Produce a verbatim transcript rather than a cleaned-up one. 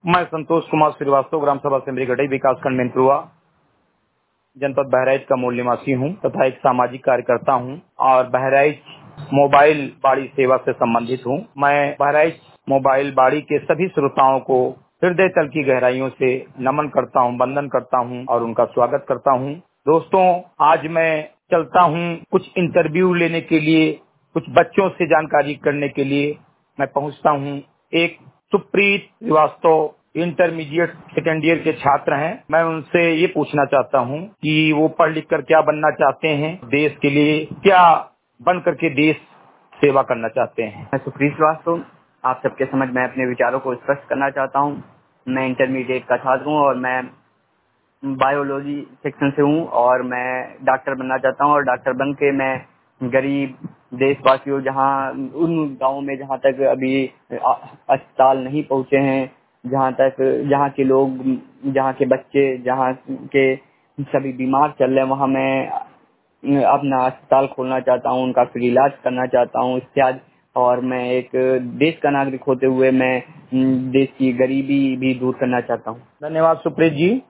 मैं संतोष कुमार श्रीवास्तव, ग्राम सभा सिमरी गढ़ई, विकासखंड मेनपुरवा, जनपद बहराइच का मूल निवासी हूं तथा एक सामाजिक कार्यकर्ता हूं और बहराइच मोबाइल बाड़ी सेवा से संबंधित हूं। मैं बहराइच मोबाइल बाड़ी के सभी श्रोताओं को हृदय तल की गहराइयों से नमन करता हूं, वंदन करता हूं और उनका स्वागत करता हूं। दोस्तों, आज मैं चलता हूं कुछ इंटरव्यू लेने के लिए, कुछ बच्चों से जानकारी करने के लिए मैं पहुंचता हूं। एक Supreet Shrivastava intermediate second year के छात्र हैं। मैं उनसे ये पूछना चाहता हूं कि वो पढ़ लिख कर क्या बनना चाहते हैं, देश के लिए क्या बन करके देश सेवा करना चाहते हैं। मैं सुप्रीत श्रीवास्तव आप सबके समझ मैं अपने विचारों को स्पष्ट करना चाहता हूं। मैं इंटरमीडिएट का छात्र हूं और मैं बायोलॉजी सेक्शन से हूं और मैं डॉक्टर बनना चाहता हूं और डॉक्टर बन के मैं गरीब देशवासियों, जहां उन गांवों में जहां तक अभी अस्पताल नहीं पहुंचे हैं, जहां तक जहां के लोग, जहां के बच्चे, जहां के सभी बीमार चल रहे हैं, वहां मैं अपना अस्पताल खोलना चाहता हूं, उनका फ्री इलाज करना चाहता हूं इत्यादि। और मैं एक देश का नागरिक होते हुए मैं देश की गरीबी भी दूर करना चाहता हूं। धन्यवाद सुप्रीत जी।